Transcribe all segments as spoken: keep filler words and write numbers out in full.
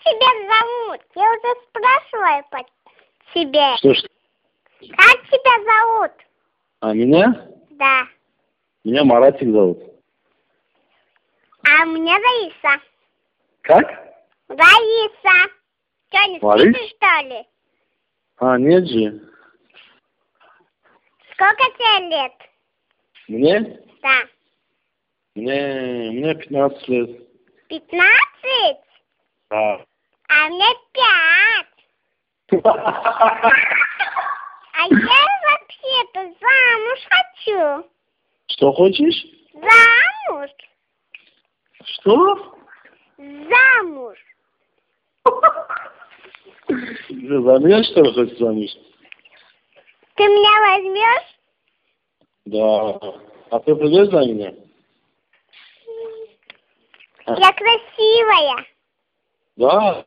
тебя зовут? Я уже спрашиваю по тебе. Что, что? Как тебя зовут? А меня? Да. Меня Маратик зовут. А меня Раиса. Как? Раиса. Что, не Ларис? спишь, что ли? А, нет же. Сколько тебе лет? Мне? Да. Мне, мне пятнадцать лет. Пятнадцать? Да. А мне пять. А я вообще-то замуж хочу. Что хочешь? Замуж. Что? Замуж. Ты за меня, что ли, хочешь замуж? Ты меня возьмешь? Да. А ты придешь за меня? Я красивая. Да.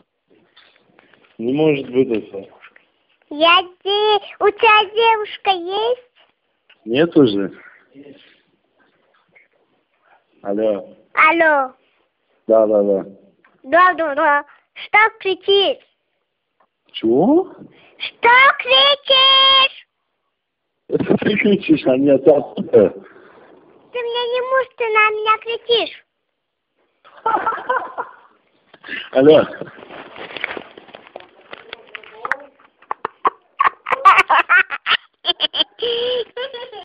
Не может быть это. Я де... У тебя девушка есть? Нет уже. Алло. Алло. Да, да, да. Да, да, да. Что кричишь? Чего? Что кричишь? Это ты кричишь, а не оттуда. Ты мне не можешь, ты на меня кричишь. Алло.